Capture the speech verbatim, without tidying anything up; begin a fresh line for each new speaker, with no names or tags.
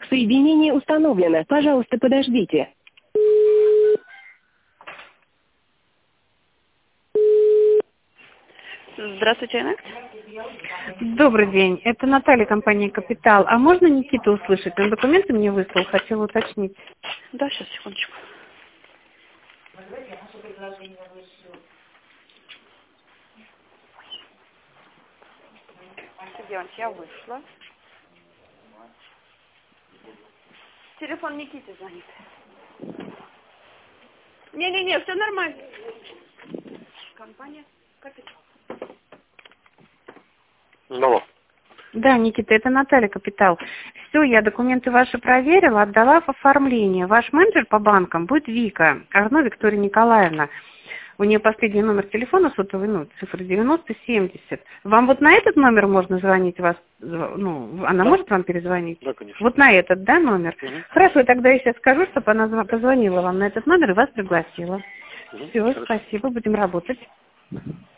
Соединение установлено. Пожалуйста, подождите. Здравствуйте, Анна.
Добрый день. Это Наталья, компания «Капитал». А можно Никиту услышать? Он документы мне выслал, хотела уточнить.
Да, сейчас, секундочку. Девочки, я вышла. Телефон Никите звонит. Не-не-не, все нормально. Компания «Капитал».
Алло.
Да, Никита, это Наталья, «Капитал». Все, я документы ваши проверила, отдала в оформление. Ваш менеджер по банкам будет Вика, Арно Виктория Николаевна. У нее последний номер телефона сотовый, ну, цифра девяносто семьдесят. Вам вот на этот номер можно звонить, вас, ну, она
Да.
может вам перезвонить?
Да, конечно.
Вот на этот, да, номер?
Угу.
Хорошо, тогда я сейчас скажу, чтобы она зв- позвонила вам на этот номер и вас пригласила.
Угу.
Все,
Хорошо.
спасибо, будем работать.